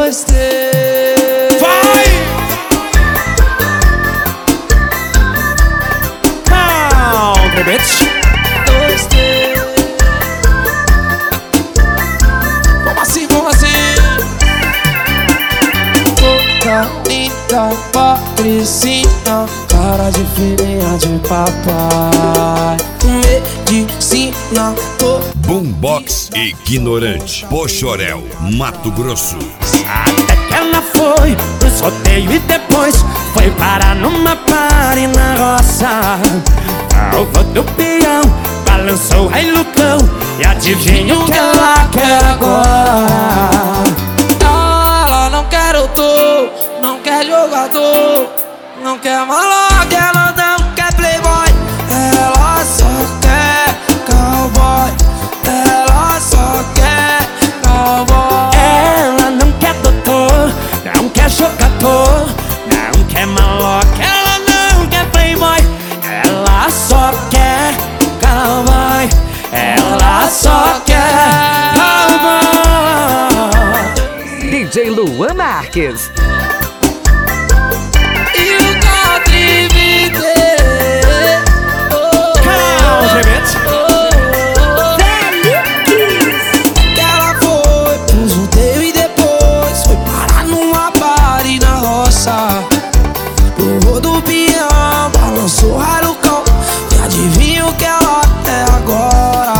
Gostei. Vai! Country bitch. Gostei. Vamos assim, vamos assim. Toda linda patricinha, cara de filhinha de papai. Medicina, Boombox Ignorante, Poxoréu, Mato Grosso. Até que ela foi pro sorteio e depois foi parar numa party na roça. O vô do peão balançou aí Lucão, e adivinha o que ela quer agora? ela não quer doutor, não quer jogador, não quer maloca, ela não quer playboy. Ela só quer cowboy, ela só quer cowboy. Ela não quer doutor, não quer jogador, não quer maloca, ela não quer playboy. Ela só quer cowboy, ela só quer cowboy. DJ Luan Marques. E o country Country bitch. que ela foi pro sorteio e depois foi parar numa party na roça. O rodopião balançou rarucão, e adivinha o que ela quer agora?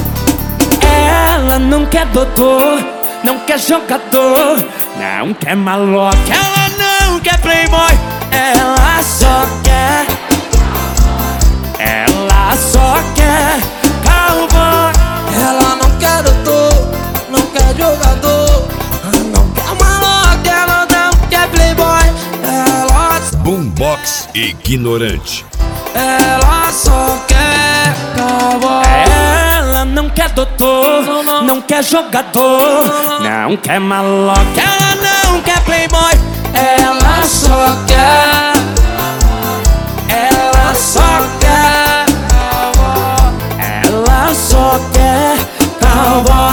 Ela não quer doutor, não quer jogador, não quer maloca, ela não quer playboy. Ela só quer cowboy. Ela não quer doutor, não quer jogador, não quer maloca, ela não quer playboy. Boombox Ignorante. Ela só quer cowboy. Ela não quer doutor, não quer jogador, não quer maloca, ela não quer playboy. Ela só quer Ela só quer cowboy.